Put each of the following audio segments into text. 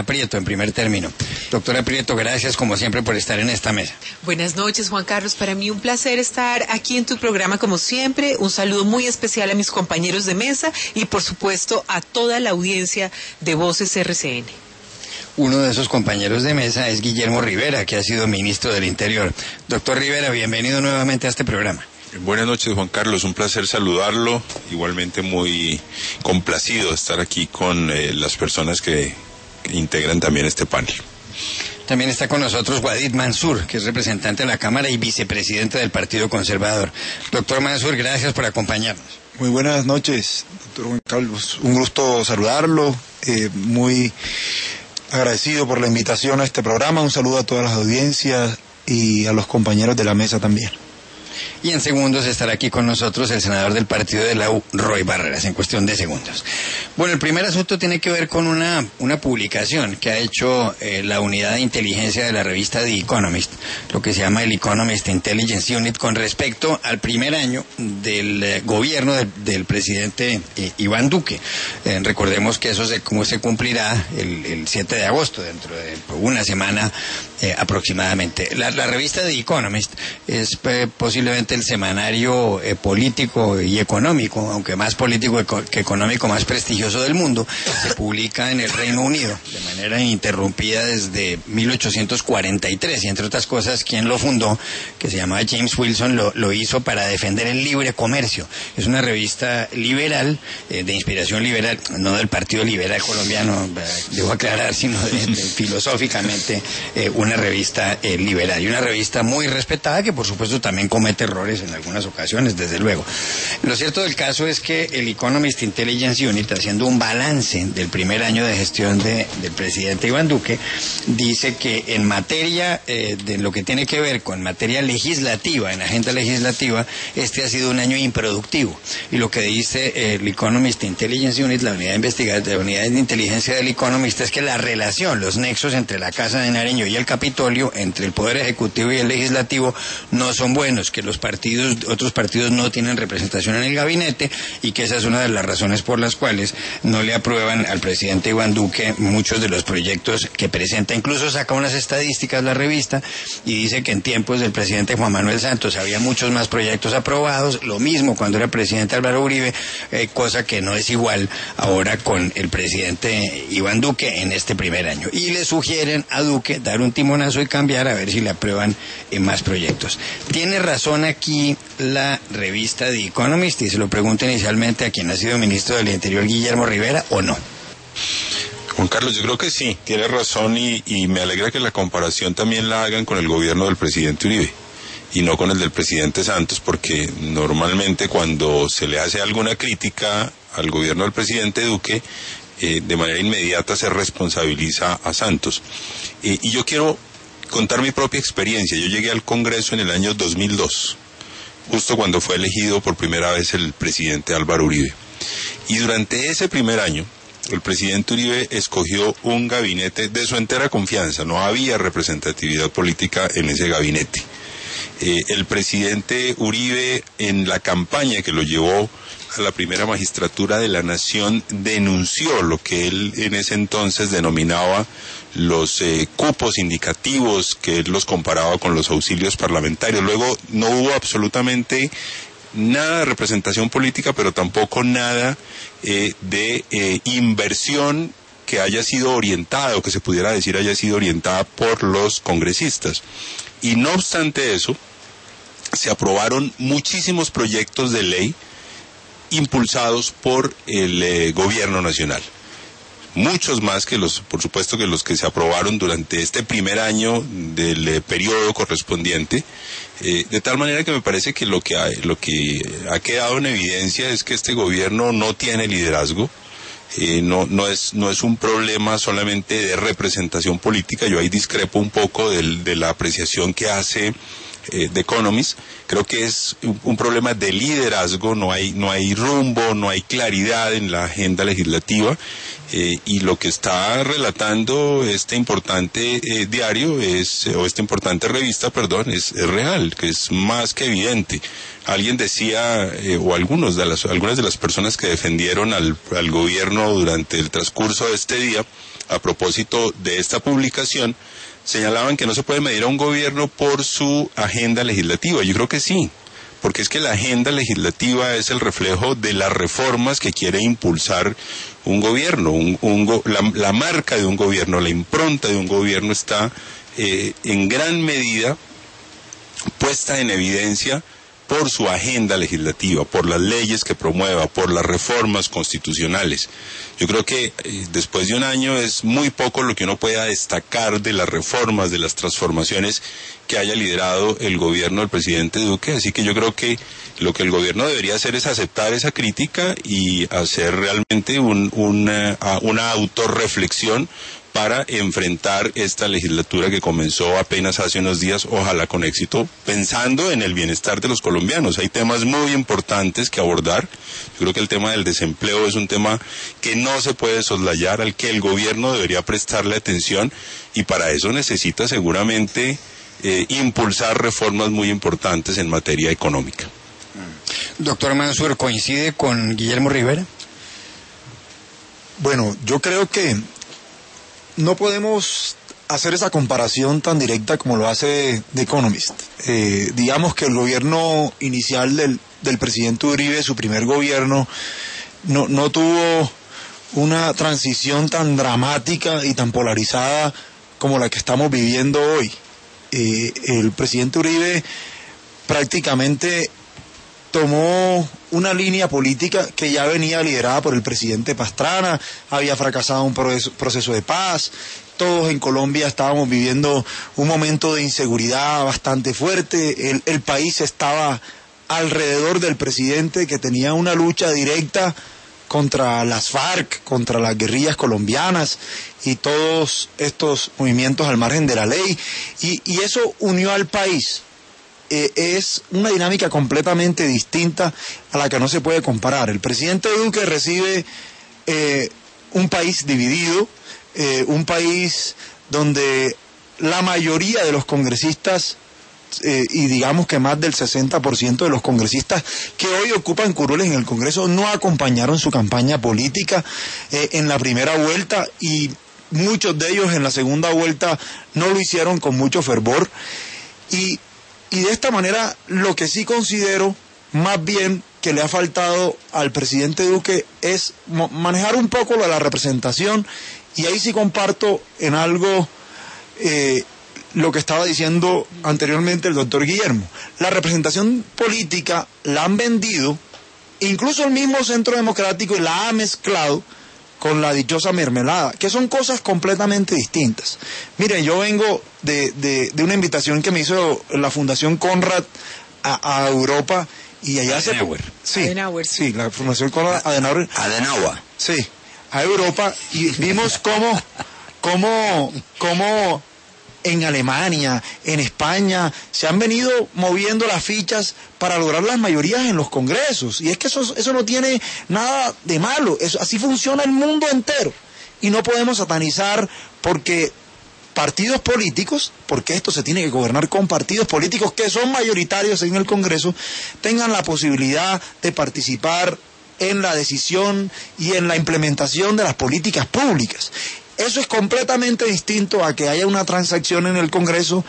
Prieto, en primer término. Doctora Prieto, gracias como siempre por estar en esta mesa. Buenas noches, Juan Carlos. Para mí un placer estar aquí en tu programa como siempre. Un saludo muy especial a mis compañeros de mesa y por supuesto a toda la audiencia de Voces RCN. Uno de esos compañeros de mesa es Guillermo Rivera, que ha sido ministro del Interior. Doctor Rivera, bienvenido nuevamente a este programa. Buenas noches, Juan Carlos, un placer saludarlo, igualmente muy complacido de estar aquí con las personas que integran también este panel. También está con nosotros Wadid Mansur, que es representante de la Cámara y vicepresidente del Partido Conservador. Doctor Mansur, gracias por acompañarnos. Muy buenas noches, doctor Juan Carlos, un gusto saludarlo, muy agradecido por la invitación a este programa, un saludo a todas las audiencias y a los compañeros de la mesa también. Y en segundos estará aquí con nosotros el senador del partido de la U, Roy Barreras, en cuestión de segundos. Bueno, el primer asunto tiene que ver con una publicación que ha hecho la unidad de inteligencia de la revista The Economist, lo que se llama el Economist Intelligence Unit, con respecto al primer año del gobierno del presidente Iván Duque. Recordemos que eso se cumplirá el 7 de agosto, dentro de una semana aproximadamente. La revista The Economist es posiblemente el semanario político y económico, aunque más político que económico, más prestigioso del mundo. Se publica en el Reino Unido de manera ininterrumpida desde 1843 y entre otras cosas quien lo fundó, que se llamaba James Wilson, lo hizo para defender el libre comercio. Es una revista liberal, de inspiración liberal, no del Partido Liberal Colombiano, debo aclarar, sino filosóficamente una revista liberal y una revista muy respetada que por supuesto también comete errores en algunas ocasiones, desde luego. Lo cierto del caso es que el Economist Intelligence Unit, haciendo un balance del primer año de gestión del presidente Iván Duque, dice que en materia de lo que tiene que ver con materia legislativa, en agenda legislativa, este ha sido un año improductivo. Y lo que dice el Economist Intelligence Unit, la unidad de inteligencia del Economist, es que la relación, los nexos entre la Casa de Nariño y el Capitolio, entre el Poder Ejecutivo y el Legislativo, no son buenos, que los otros partidos no tienen representación en el gabinete y que esa es una de las razones por las cuales no le aprueban al presidente Iván Duque muchos de los proyectos que presenta. Incluso saca unas estadísticas la revista y dice que en tiempos del presidente Juan Manuel Santos había muchos más proyectos aprobados, lo mismo cuando era presidente Álvaro Uribe, cosa que no es igual ahora con el presidente Iván Duque en este primer año. Y le sugieren a Duque dar un timonazo y cambiar a ver si le aprueban más proyectos. Tiene razón aquí la revista The Economist, y se lo pregunto inicialmente a quien ha sido ministro del Interior, Guillermo Rivera, ¿o no? Juan Carlos, yo creo que sí, tiene razón y me alegra que la comparación también la hagan con el gobierno del presidente Uribe y no con el del presidente Santos, porque normalmente cuando se le hace alguna crítica al gobierno del presidente Duque, de manera inmediata se responsabiliza a Santos. Y yo quiero contar mi propia experiencia. Yo llegué al Congreso en el año 2002, justo cuando fue elegido por primera vez el presidente Álvaro Uribe. Y durante ese primer año, el presidente Uribe escogió un gabinete de su entera confianza. No había representatividad política en ese gabinete. El presidente Uribe, en la campaña que lo llevó a la primera magistratura de la Nación, denunció lo que él en ese entonces denominaba los cupos indicativos, que él los comparaba con los auxilios parlamentarios. Luego no hubo absolutamente nada de representación política, pero tampoco nada de inversión que haya sido orientada, o que se pudiera decir haya sido orientada por los congresistas. Y no obstante eso, se aprobaron muchísimos proyectos de ley impulsados por el gobierno nacional. Muchos más que por supuesto, que los que se aprobaron durante este primer año del periodo correspondiente, de tal manera que me parece que lo que ha quedado en evidencia es que este gobierno no tiene liderazgo. No es un problema solamente de representación política. Yo ahí discrepo un poco de la apreciación que hace The Economist. Creo que es un problema de liderazgo. No hay rumbo, no hay claridad en la agenda legislativa, y lo que está relatando este importante diario o esta importante revista, es real, que es más que evidente. Alguien decía, o algunas de las personas que defendieron al gobierno durante el transcurso de este día, a propósito de esta publicación, señalaban que no se puede medir a un gobierno por su agenda legislativa. Yo creo que sí, porque es que la agenda legislativa es el reflejo de las reformas que quiere impulsar un gobierno. La marca de un gobierno, la impronta de un gobierno está en gran medida puesta en evidencia por su agenda legislativa, por las leyes que promueva, por las reformas constitucionales. Yo creo que después de un año es muy poco lo que uno pueda destacar de las reformas, de las transformaciones que haya liderado el gobierno del presidente Duque, así que yo creo que lo que el gobierno debería hacer es aceptar esa crítica y hacer realmente una autorreflexión para enfrentar esta legislatura que comenzó apenas hace unos días, ojalá con éxito, pensando en el bienestar de los colombianos. Hay temas muy importantes que abordar. Yo creo que el tema del desempleo es un tema que no se puede soslayar, al que el gobierno debería prestarle atención, y para eso necesita seguramente impulsar reformas muy importantes en materia económica. Doctor Mansur, ¿coincide con Guillermo Rivera? Bueno, yo creo que no podemos hacer esa comparación tan directa como lo hace The Economist. Digamos que el gobierno inicial del presidente Uribe, su primer gobierno, no tuvo una transición tan dramática y tan polarizada como la que estamos viviendo hoy. El presidente Uribe prácticamente tomó una línea política que ya venía liderada por el presidente Pastrana, había fracasado un proceso de paz, todos en Colombia estábamos viviendo un momento de inseguridad bastante fuerte, el país estaba alrededor del presidente, que tenía una lucha directa contra las FARC, contra las guerrillas colombianas y todos estos movimientos al margen de la ley, y eso unió al país. Es una dinámica completamente distinta a la que no se puede comparar. El presidente Duque recibe un país dividido, un país donde la mayoría de los congresistas, y digamos que más del 60% de los congresistas que hoy ocupan curules en el Congreso, no acompañaron su campaña política en la primera vuelta, y muchos de ellos en la segunda vuelta no lo hicieron con mucho fervor. Y de esta manera, lo que sí considero más bien que le ha faltado al presidente Duque es manejar un poco lo de la representación, y ahí sí comparto en algo lo que estaba diciendo anteriormente el doctor Guillermo. La representación política la han vendido, incluso el mismo Centro Democrático, y la ha mezclado con la dichosa mermelada, que son cosas completamente distintas. Miren, yo vengo de una invitación que me hizo la Fundación Konrad a Europa, y allá Adenauer. Sí, la Fundación Konrad Adenauer. Sí, a Europa, y vimos cómo en Alemania, en España, se han venido moviendo las fichas para lograr las mayorías en los congresos. Y es que eso no tiene nada de malo. Así funciona el mundo entero. Y no podemos satanizar porque partidos políticos, porque esto se tiene que gobernar con partidos políticos que son mayoritarios en el Congreso, tengan la posibilidad de participar en la decisión y en la implementación de las políticas públicas. Eso es completamente distinto a que haya una transacción en el Congreso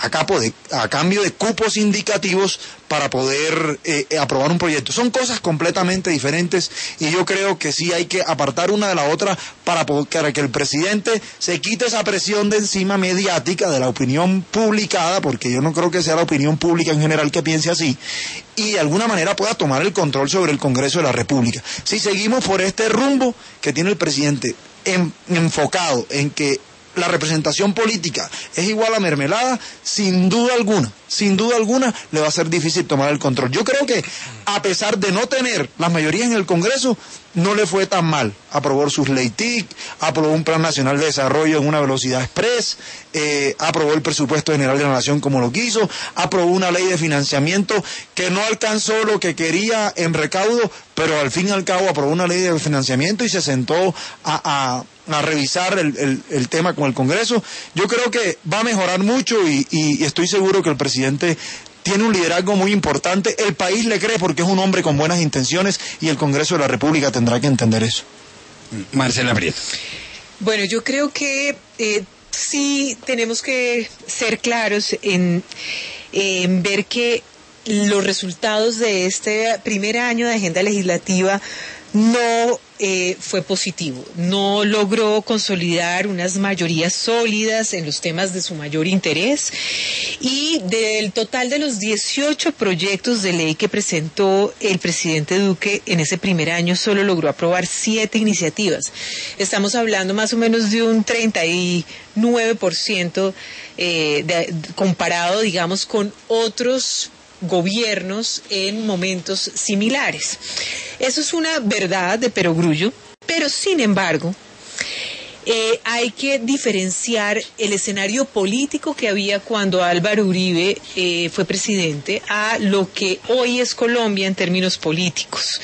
a cambio de cupos indicativos para poder aprobar un proyecto. Son cosas completamente diferentes, y yo creo que sí hay que apartar una de la otra para que el presidente se quite esa presión de encima mediática de la opinión publicada, porque yo no creo que sea la opinión pública en general que piense así, y de alguna manera pueda tomar el control sobre el Congreso de la República. Si seguimos por este rumbo que tiene el presidente, enfocado en que la representación política es igual a mermelada, sin duda alguna le va a ser difícil tomar el control. Yo creo que a pesar de no tener las mayorías en el Congreso, no le fue tan mal. Aprobó sus ley TIC, aprobó un Plan Nacional de Desarrollo en una velocidad express, aprobó el presupuesto general de la Nación como lo quiso, aprobó una ley de financiamiento que no alcanzó lo que quería en recaudo, pero al fin y al cabo aprobó una ley de financiamiento y se sentó a revisar el tema con el Congreso. Yo creo que va a mejorar mucho, y estoy seguro que el presidente tiene un liderazgo muy importante. El país le cree porque es un hombre con buenas intenciones, y el Congreso de la República tendrá que entender eso. Marcela Prieto. Bueno, yo creo que sí tenemos que ser claros en ver que los resultados de este primer año de agenda legislativa no fue positivo, no logró consolidar unas mayorías sólidas en los temas de su mayor interés, y del total de los 18 proyectos de ley que presentó el presidente Duque en ese primer año, solo logró aprobar 7 iniciativas. Estamos hablando más o menos de un 39% comparado, digamos, con otros gobiernos en momentos similares. Eso es una verdad de perogrullo, pero sin embargo hay que diferenciar el escenario político que había cuando Álvaro Uribe fue presidente a lo que hoy es Colombia en términos políticos.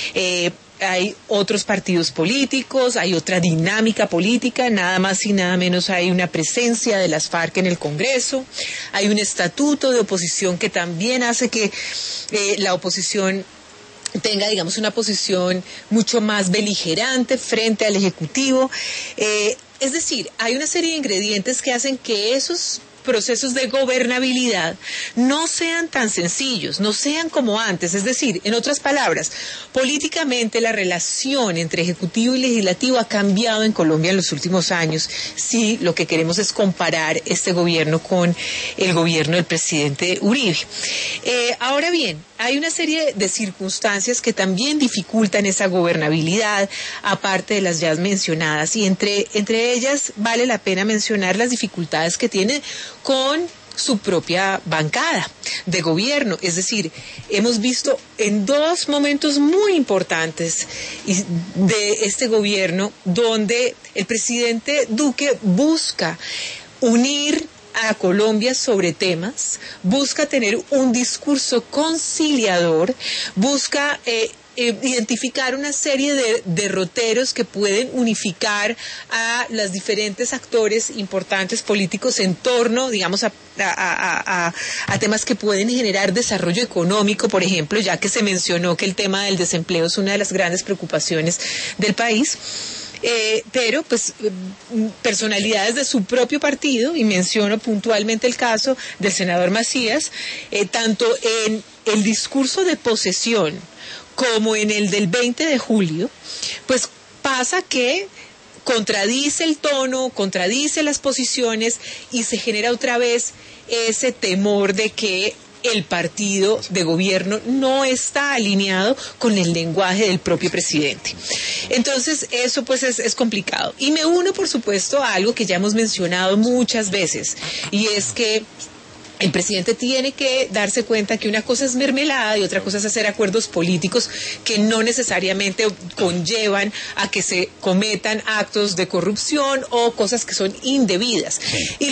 Hay otros partidos políticos, hay otra dinámica política, nada más y nada menos hay una presencia de las FARC en el Congreso, hay un estatuto de oposición que también hace que la oposición tenga, digamos, una posición mucho más beligerante frente al Ejecutivo. Es decir, hay una serie de ingredientes que hacen que esos procesos de gobernabilidad no sean tan sencillos, no sean como antes. Es decir, en otras palabras, políticamente la relación entre Ejecutivo y Legislativo ha cambiado en Colombia en los últimos años, si lo que queremos es comparar este gobierno con el gobierno del presidente Uribe. Ahora bien, hay una serie de circunstancias que también dificultan esa gobernabilidad, aparte de las ya mencionadas, y entre ellas vale la pena mencionar las dificultades que tiene con su propia bancada de gobierno. Es decir, hemos visto en 2 momentos muy importantes de este gobierno donde el presidente Duque busca unir a Colombia sobre temas, busca tener un discurso conciliador, busca identificar una serie de derroteros que pueden unificar a los diferentes actores importantes políticos en torno, digamos, a temas que pueden generar desarrollo económico, por ejemplo, ya que se mencionó que el tema del desempleo es una de las grandes preocupaciones del país. Pero pues personalidades de su propio partido, y menciono puntualmente el caso del senador Macías, tanto en el discurso de posesión como en el del 20 de julio, pues pasa que contradice el tono, contradice las posiciones y se genera otra vez ese temor de que el partido de gobierno no está alineado con el lenguaje del propio presidente. Entonces, eso pues es complicado. Y me uno, por supuesto, a algo que ya hemos mencionado muchas veces, y es que el presidente tiene que darse cuenta que una cosa es mermelada y otra cosa es hacer acuerdos políticos que no necesariamente conllevan a que se cometan actos de corrupción o cosas que son indebidas. Y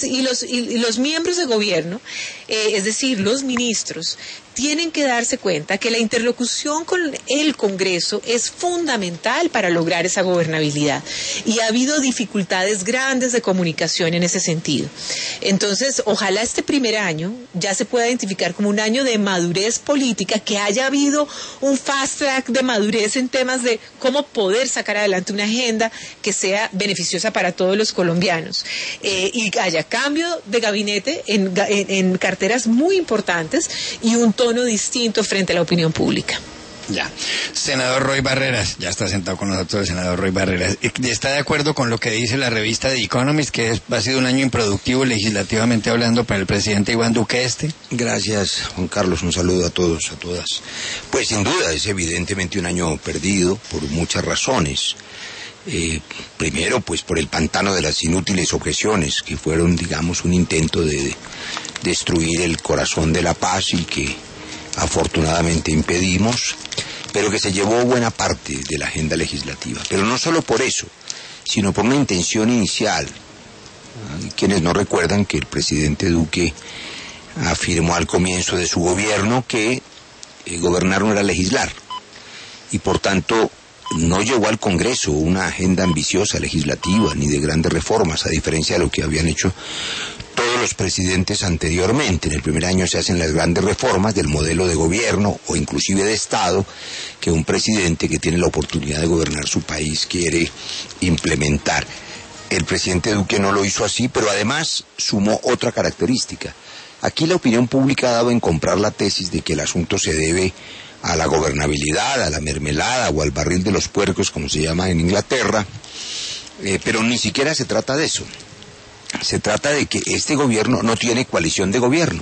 los miembros de gobierno, es decir, los ministros, tienen que darse cuenta que la interlocución con el Congreso es fundamental para lograr esa gobernabilidad, y ha habido dificultades grandes de comunicación en ese sentido. Entonces, ojalá este primer año ya se pueda identificar como un año de madurez política, que haya habido un fast track de madurez en temas de cómo poder sacar adelante una agenda que sea beneficiosa para todos los colombianos, y haya cambio de gabinete en carteras muy importantes y un tono distinto frente a la opinión pública. Ya. Senador Roy Barreras, ya está sentado con nosotros el senador Roy Barreras. ¿Está de acuerdo con lo que dice la revista The Economist, que ha sido un año improductivo legislativamente hablando para el presidente Iván Duque este? Gracias, Juan Carlos. Un saludo a todos, a todas. Pues sin duda es evidentemente un año perdido por muchas razones. Primero, pues por el pantano de las inútiles objeciones, que fueron, digamos, un intento de destruir el corazón de la paz y que afortunadamente impedimos, pero que se llevó buena parte de la agenda legislativa. Pero no solo por eso, sino por una intención inicial. Hay quienes no recuerdan que el presidente Duque afirmó al comienzo de su gobierno que gobernar no era legislar, y por tanto no llevó al Congreso una agenda ambiciosa legislativa ni de grandes reformas, a diferencia de lo que habían hecho todos todos los presidentes anteriormente. En el primer año se hacen las grandes reformas del modelo de gobierno o inclusive de Estado que un presidente que tiene la oportunidad de gobernar su país quiere implementar. El presidente Duque no lo hizo así, pero además sumó otra característica. Aquí la opinión pública ha dado en comprar la tesis de que el asunto se debe a la gobernabilidad, a la mermelada o al barril de los puercos, como se llama en Inglaterra, pero ni siquiera se trata de eso. Se trata de que este gobierno no tiene coalición de gobierno.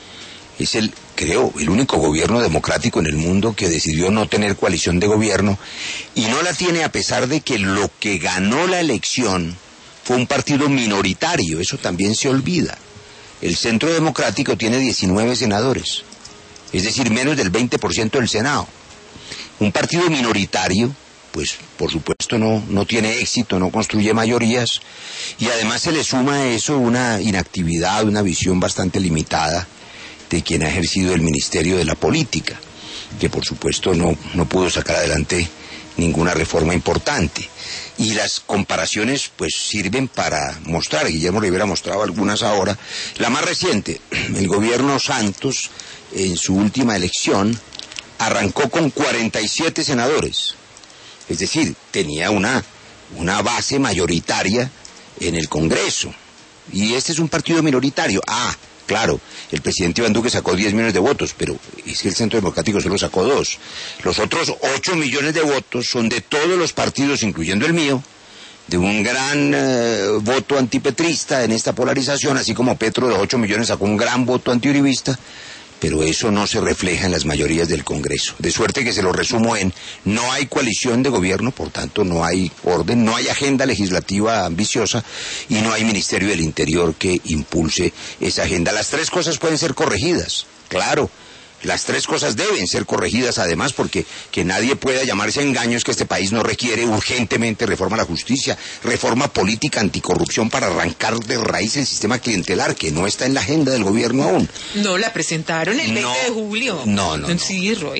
Es creo, el único gobierno democrático en el mundo que decidió no tener coalición de gobierno, y no la tiene a pesar de que lo que ganó la elección fue un partido minoritario. Eso también se olvida. El Centro Democrático tiene 19 senadores, es decir, menos del 20% del Senado. Un partido minoritario, pues por supuesto no tiene éxito, no construye mayorías, y además se le suma a eso una inactividad, una visión bastante limitada de quien ha ejercido el Ministerio de la Política, que por supuesto no pudo sacar adelante ninguna reforma importante. Y las comparaciones pues sirven para mostrar, Guillermo Rivera ha mostrado algunas ahora. La más reciente, el gobierno Santos, en su última elección, arrancó con 47 senadores. Es decir, tenía una base mayoritaria en el Congreso. Y este es un partido minoritario. Claro, el presidente Iván Duque sacó 10 millones de votos, pero es que el Centro Democrático solo sacó 2. Los otros 8 millones de votos son de todos los partidos, incluyendo el mío, de un gran voto antipetrista en esta polarización, así como Petro de los 8 millones sacó un gran voto antiuribista, pero eso no se refleja en las mayorías del Congreso. De suerte que se lo resumo en: no hay coalición de gobierno, por tanto no hay orden, no hay agenda legislativa ambiciosa y no hay Ministerio del Interior que impulse esa agenda. Las tres cosas pueden ser corregidas, claro. Las tres cosas deben ser corregidas, además, porque que nadie pueda llamarse a engaños que este país no requiere urgentemente reforma a la justicia, reforma política, anticorrupción para arrancar de raíz el sistema clientelar, que no está en la agenda del gobierno aún. No, la presentaron el 20 de julio. No. Sí, Roy.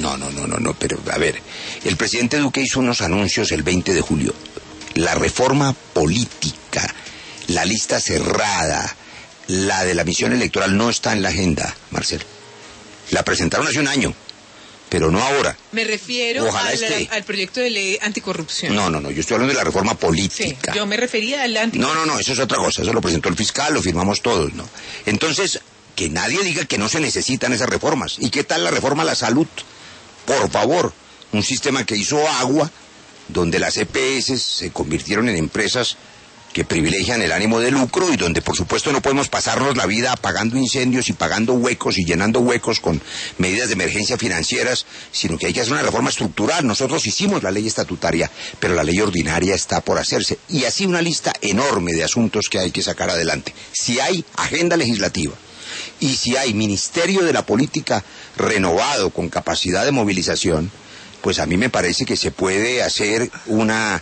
Pero a ver, el presidente Duque hizo unos anuncios el 20 de julio. La reforma política, la lista cerrada, la de la misión electoral no está en la agenda, Marcelo. La presentaron hace un año, pero no ahora. Me refiero al proyecto de ley anticorrupción. No, yo estoy hablando de la reforma política. Sí, yo me refería al anticorrupción. No, eso es otra cosa, eso lo presentó el fiscal, lo firmamos todos, ¿no? Entonces, que nadie diga que no se necesitan esas reformas. ¿Y qué tal la reforma a la salud? Por favor, un sistema que hizo agua, donde las EPS se convirtieron en empresas que privilegian el ánimo de lucro y donde por supuesto no podemos pasarnos la vida apagando incendios y pagando huecos y llenando huecos con medidas de emergencia financieras, sino que hay que hacer una reforma estructural. Nosotros hicimos la ley estatutaria, pero la ley ordinaria está por hacerse, y así una lista enorme de asuntos que hay que sacar adelante. Si hay agenda legislativa y si hay Ministerio de la Política renovado con capacidad de movilización, pues a mí me parece que se puede hacer una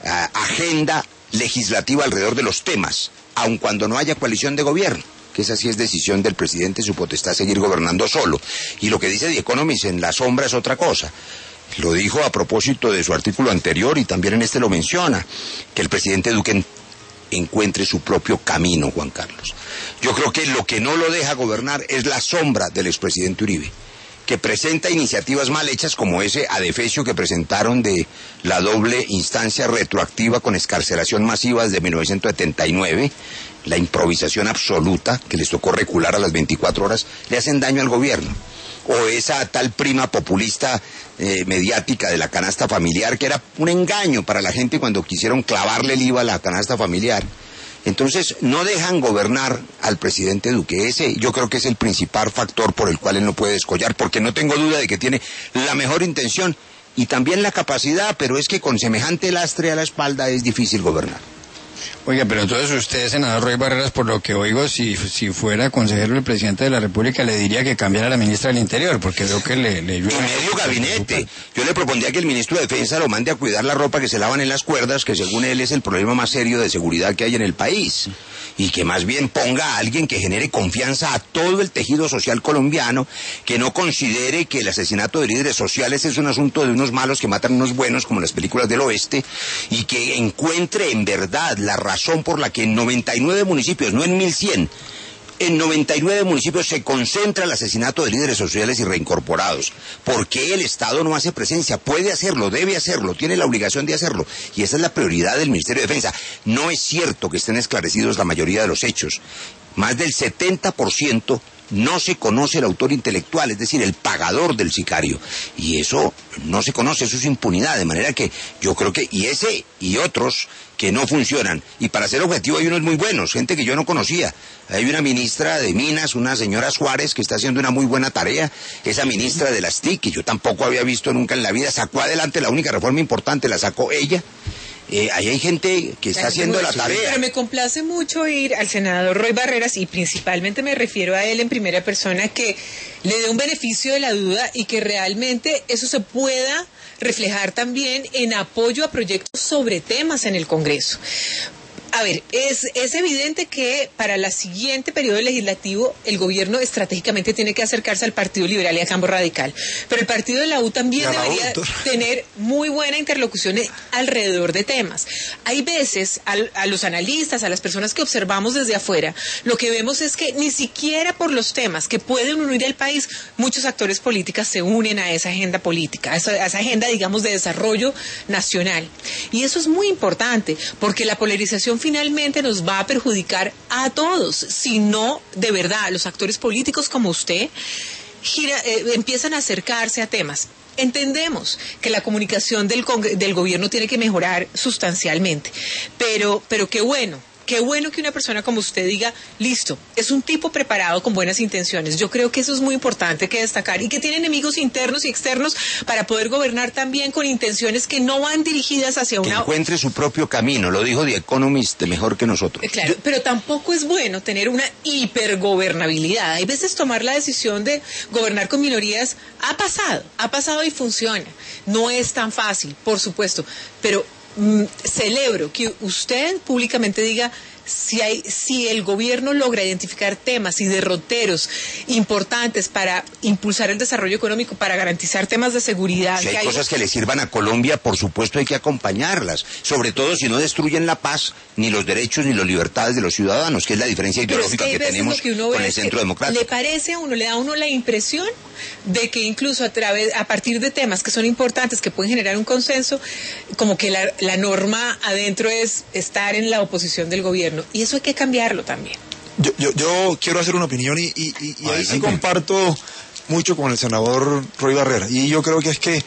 agenda legislativa alrededor de los temas, aun cuando no haya coalición de gobierno, que esa sí es decisión del presidente, su potestad seguir gobernando solo. Y lo que dice The Economist en la sombra es otra cosa. Lo dijo a propósito de su artículo anterior y también en este lo menciona, que el presidente Duque encuentre su propio camino, Juan Carlos. Yo creo que lo que no lo deja gobernar es la sombra del expresidente Uribe, que presenta iniciativas mal hechas como ese adefesio que presentaron de la doble instancia retroactiva con excarcelación masiva desde 1979, la improvisación absoluta que les tocó recular a las 24 horas, le hacen daño al gobierno. O esa tal prima populista mediática de la canasta familiar, que era un engaño para la gente cuando quisieron clavarle el IVA a la canasta familiar. Entonces, no dejan gobernar al presidente Duque. Ese yo creo que es el principal factor por el cual él no puede descollar, porque no tengo duda de que tiene la mejor intención y también la capacidad, pero es que con semejante lastre a la espalda es difícil gobernar. Oiga, pero entonces usted, senador Roy Barreras, por lo que oigo, si fuera consejero del presidente de la República, le diría que cambiara a la ministra del Interior, porque veo que le llueve. Y medio gabinete. Yo le propondría que el ministro de Defensa lo mande a cuidar la ropa que se lavan en las cuerdas, que según él es el problema más serio de seguridad que hay en el país. y que más bien ponga a alguien que genere confianza a todo el tejido social colombiano, que no considere que el asesinato de líderes sociales es un asunto de unos malos que matan a unos buenos, como las películas del oeste, y que encuentre en verdad la razón por la que en 99 municipios, no en 1100, en 99 municipios se concentra el asesinato de líderes sociales y reincorporados. ¿Por qué el Estado no hace presencia? Puede hacerlo, debe hacerlo, tiene la obligación de hacerlo. Y esa es la prioridad del Ministerio de Defensa. No es cierto que estén esclarecidos la mayoría de los hechos. Más del 70% no se conoce el autor intelectual, es decir, el pagador del sicario. Y eso no se conoce, eso es impunidad. De manera que yo creo que, y ese y otros que no funcionan. Y para ser objetivo hay unos muy buenos, gente que yo no conocía. Hay una ministra de Minas, una señora Suárez, que está haciendo una muy buena tarea. Esa ministra de las TIC, que yo tampoco había visto nunca en la vida, sacó adelante la única reforma importante, la sacó ella. Ahí hay gente que está haciendo la tarea. Pero me complace mucho ir al senador Roy Barreras, y principalmente me refiero a él en primera persona, que le dé un beneficio de la duda y que realmente eso se pueda reflejar también en apoyo a proyectos sobre temas en el Congreso. A ver, es evidente que para el siguiente periodo legislativo el gobierno estratégicamente tiene que acercarse al Partido Liberal y a Cambio Radical, pero el partido de la U también debería tener muy buena interlocución alrededor de temas. Hay veces a los analistas, a las personas que observamos desde afuera, lo que vemos es que ni siquiera por los temas que pueden unir al país, muchos actores políticos se unen a esa agenda política, a esa agenda, digamos, de desarrollo nacional. Y eso es muy importante, porque la polarización finalmente nos va a perjudicar a todos, si no, de verdad, los actores políticos como usted empiezan a acercarse a temas. Entendemos que la comunicación del gobierno tiene que mejorar sustancialmente, pero qué bueno que una persona como usted diga, listo, es un tipo preparado con buenas intenciones. Yo creo que eso es muy importante que destacar, y que tiene enemigos internos y externos para poder gobernar también con intenciones que no van dirigidas hacia que encuentre su propio camino, lo dijo The Economist mejor que nosotros. Claro, pero tampoco es bueno tener una hipergobernabilidad. Hay veces tomar la decisión de gobernar con minorías ha pasado y funciona. No es tan fácil, por supuesto, pero celebro que usted públicamente diga, si el gobierno logra identificar temas y derroteros importantes para impulsar el desarrollo económico, para garantizar temas de seguridad. Si hay cosas que le sirvan a Colombia, por supuesto hay que acompañarlas, sobre todo si no destruyen la paz, ni los derechos ni las libertades de los ciudadanos, que es la diferencia ideológica que tenemos con el Centro Democrático. ¿Le parece a uno, le da a uno la impresión de que incluso a partir de temas que son importantes, que pueden generar un consenso, como que la norma adentro es estar en la oposición del gobierno? Y eso hay que cambiarlo también. Yo quiero hacer una opinión y ahí sí comparto mucho con el senador Roy Barreras. Y yo creo que es que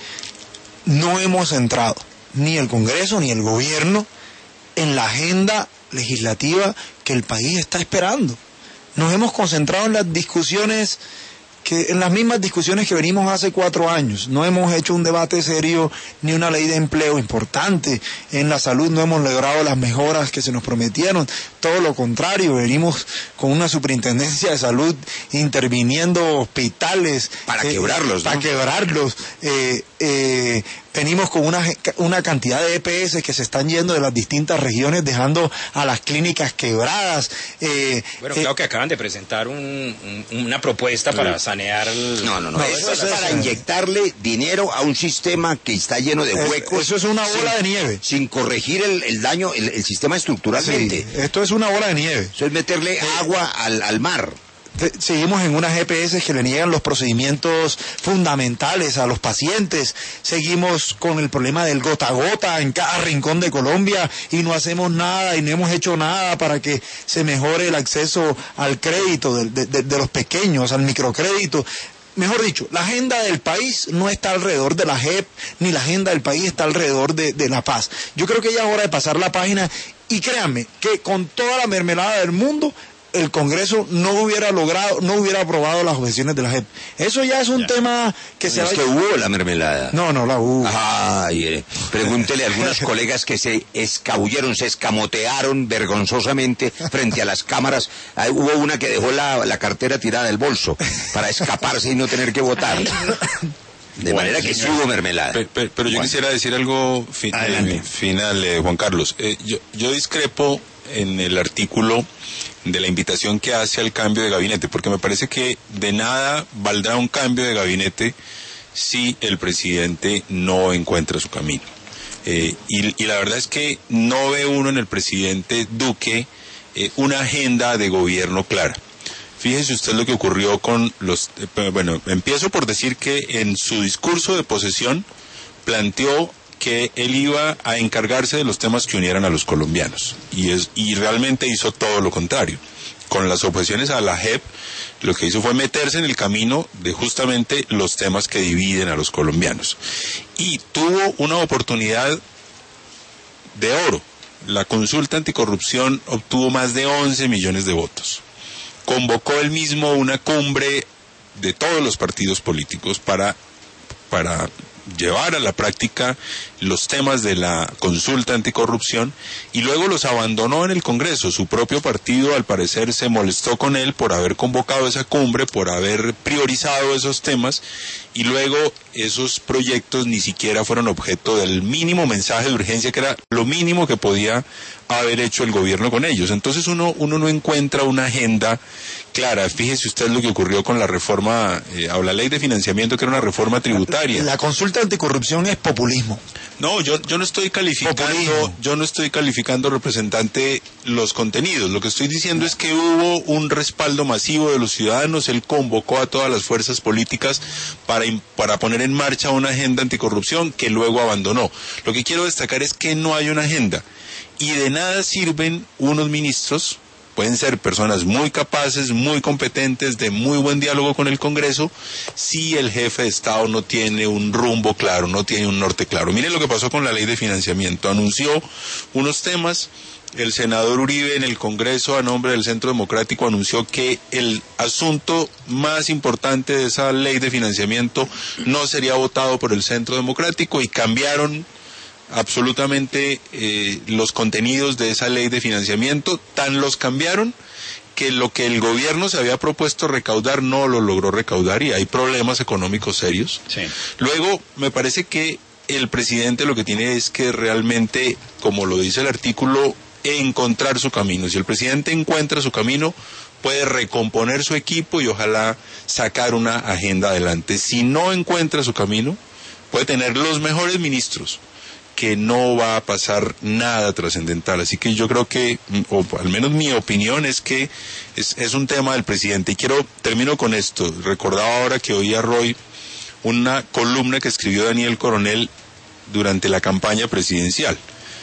no hemos entrado, ni el Congreso ni el gobierno, en la agenda legislativa que el país está esperando. Nos hemos concentrado en las discusiones, en las mismas discusiones que venimos hace 4 años. No hemos hecho un debate serio ni una ley de empleo importante. En la salud no hemos logrado las mejoras que se nos prometieron. Todo lo contrario, venimos con una superintendencia de salud interviniendo hospitales. Para quebrarlos, ¿no? Para quebrarlos. Venimos con una cantidad de EPS que se están yendo de las distintas regiones, dejando a las clínicas quebradas. Creo que acaban de presentar una propuesta para sanear No, eso es para inyectarle dinero a un sistema que está lleno de huecos. Eso es una bola de nieve. Sin corregir el daño, el sistema estructuralmente. Sí, esto es una bola de nieve. Eso es meterle agua al mar. Seguimos en unas EPS que le niegan los procedimientos fundamentales a los pacientes. Seguimos con el problema del gota a gota en cada rincón de Colombia y no hacemos nada y no hemos hecho nada para que se mejore el acceso al crédito de los pequeños, al microcrédito. Mejor dicho, la agenda del país no está alrededor de la JEP, ni la agenda del país está alrededor de la paz. Yo creo que ya es hora de pasar la página, y créanme que con toda la mermelada del mundo el Congreso no hubiera aprobado las objeciones de la JEP. Eso ya es un tema que se... Es que hubo la mermelada. No la hubo. Pregúntele a algunos colegas que se escabulleron, se escamotearon vergonzosamente frente a las cámaras. Hubo una que dejó la cartera tirada del bolso para escaparse y no tener que votar. De manera que sí hubo mermelada. Pero yo quisiera decir algo final, Juan Carlos. Yo discrepo en el artículo de la invitación que hace al cambio de gabinete, porque me parece que de nada valdrá un cambio de gabinete si el presidente no encuentra su camino. Y la verdad es que no ve uno en el presidente Duque una agenda de gobierno clara. Fíjese usted lo que ocurrió con los... bueno, empiezo por decir que en su discurso de posesión planteó que él iba a encargarse de los temas que unieran a los colombianos. Y realmente hizo todo lo contrario. Con las objeciones a la JEP, lo que hizo fue meterse en el camino de justamente los temas que dividen a los colombianos. Y tuvo una oportunidad de oro. La consulta anticorrupción obtuvo más de 11 millones de votos. Convocó él mismo una cumbre de todos los partidos políticos para llevar a la práctica los temas de la consulta anticorrupción y luego los abandonó en el Congreso. Su propio partido al parecer se molestó con él por haber convocado esa cumbre, por haber priorizado esos temas y luego esos proyectos ni siquiera fueron objeto del mínimo mensaje de urgencia que era lo mínimo que podía haber hecho el gobierno con ellos. Entonces uno no encuentra una agenda clara. Fíjese usted lo que ocurrió con la reforma, o la ley de financiamiento, que era una reforma tributaria. La consulta anticorrupción es populismo. No, yo no estoy calificando, representante, los contenidos. Lo que estoy diciendo es que hubo un respaldo masivo de los ciudadanos. Él convocó a todas las fuerzas políticas para poner en marcha una agenda anticorrupción que luego abandonó. Lo que quiero destacar es que no hay una agenda. Y de nada sirven unos ministros, pueden ser personas muy capaces, muy competentes, de muy buen diálogo con el Congreso, si el jefe de Estado no tiene un rumbo claro, no tiene un norte claro. Miren lo que pasó con la ley de financiamiento. Anunció unos temas, el senador Uribe en el Congreso, a nombre del Centro Democrático, anunció que el asunto más importante de esa ley de financiamiento no sería votado por el Centro Democrático y cambiaron absolutamente los contenidos de esa ley de financiamiento. Tan los cambiaron que lo que el gobierno se había propuesto recaudar no lo logró recaudar y hay problemas económicos serios. Sí. Luego, me parece que el presidente lo que tiene es que realmente, como lo dice el artículo, encontrar su camino. Si el presidente encuentra su camino, puede recomponer su equipo y ojalá sacar una agenda adelante. Si no encuentra su camino, puede tener los mejores ministros, que no va a pasar nada trascendental. Así que yo creo que, o al menos mi opinión es que es un tema del presidente. Y termino con esto. Recordaba ahora que oía Roy una columna que escribió Daniel Coronel durante la campaña presidencial.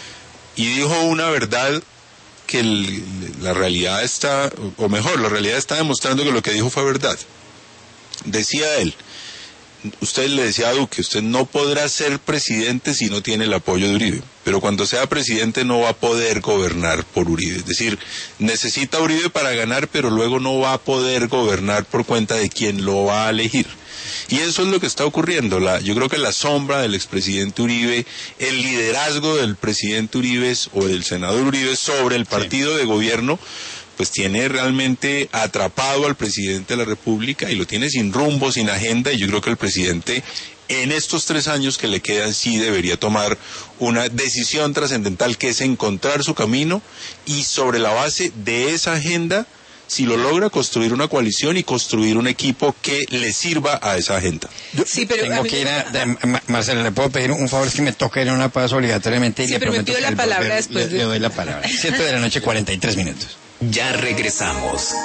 Y dijo una verdad que la realidad está, o mejor, la realidad está demostrando que lo que dijo fue verdad. Decía él, usted le decía a Duque, usted no podrá ser presidente si no tiene el apoyo de Uribe, pero cuando sea presidente no va a poder gobernar por Uribe, es decir, necesita a Uribe para ganar, pero luego no va a poder gobernar por cuenta de quien lo va a elegir. Y eso es lo que está ocurriendo. Yo creo que la sombra del expresidente Uribe, el liderazgo del presidente Uribe o del senador Uribe sobre el partido de gobierno, pues tiene realmente atrapado al presidente de la República y lo tiene sin rumbo, sin agenda, y yo creo que el presidente en estos 3 años que le quedan sí debería tomar una decisión trascendental, que es encontrar su camino y sobre la base de esa agenda, si lo logra, construir una coalición y construir un equipo que le sirva a esa agenda. Sí, pero tengo que ir Marcela, ¿le puedo pedir un favor? Es que me toca ir a una pausa obligatoriamente. Sí, pero me pido la palabra después. Le doy la palabra. 7 de la noche, 43 minutos. Ya regresamos.